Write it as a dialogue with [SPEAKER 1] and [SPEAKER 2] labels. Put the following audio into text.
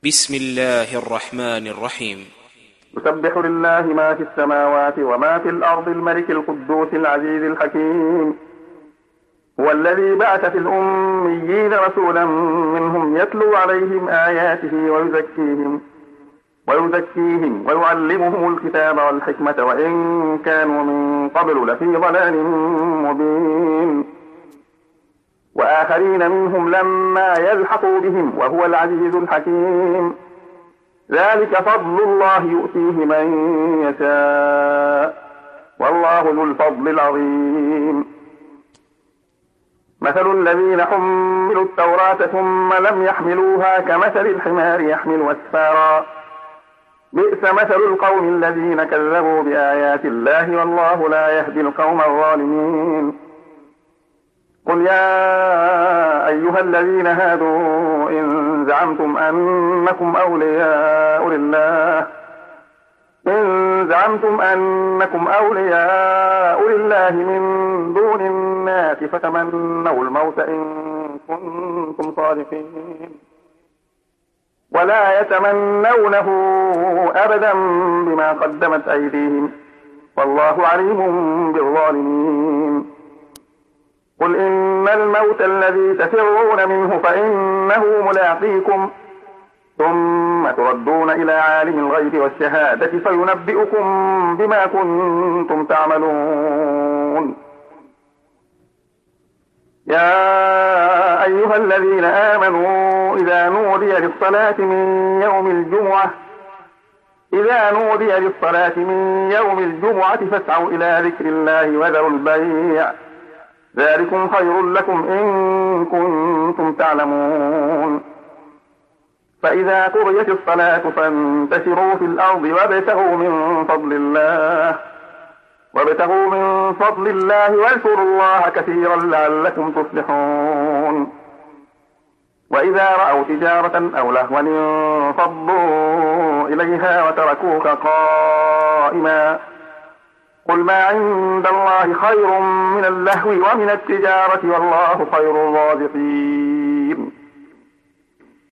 [SPEAKER 1] بسم الله الرحمن الرحيم.
[SPEAKER 2] يسبح لله ما في السماوات وما في الأرض الملك القدوس العزيز الحكيم. هو الذي بعث في الأميين رسولا منهم يتلو عليهم آياته ويزكيهم ويعلمهم الكتاب والحكمة وإن كانوا من قبل لفي ضلال مبين. وآخرين منهم لما يلحقوا بهم وهو العزيز الحكيم. ذلك فضل الله يؤتيه من يشاء والله ذو الفضل العظيم. مثل الذين حملوا التوراة ثم لم يحملوها كمثل الحمار يحمل أسفارا بئس مثل القوم الذين كذبوا بآيات الله والله لا يهدي القوم الظالمين. قل يا أيها الذين هادوا إن زعمتم أنكم أولياء لله من دون الناس فتمنوا الموت إن كنتم صادقين ولا يتمنونه أبدا بما قدمت أيديهم والله عليم بالظالمين. قل إن الموت الذي تفرون منه فإنه ملاقيكم ثم تردون إلى عالم الغيب والشهادة فينبئكم بما كنتم تعملون. يا أيها الذين آمنوا إذا نودي للصلاة من يوم الجمعة فاسعوا إلى ذكر الله وذروا البيع ذلكم خير لكم إن كنتم تعلمون. فإذا قضيت الصلاة فانتشروا في الأرض وابتغوا من فضل الله واذكروا الله كثيرا لعلكم تفلحون. وإذا رأوا تجارة أو لهوا انفضوا إليها وتركوك قائما قل ما عند الله خير من اللهو ومن التجارة والله خير الرازقين.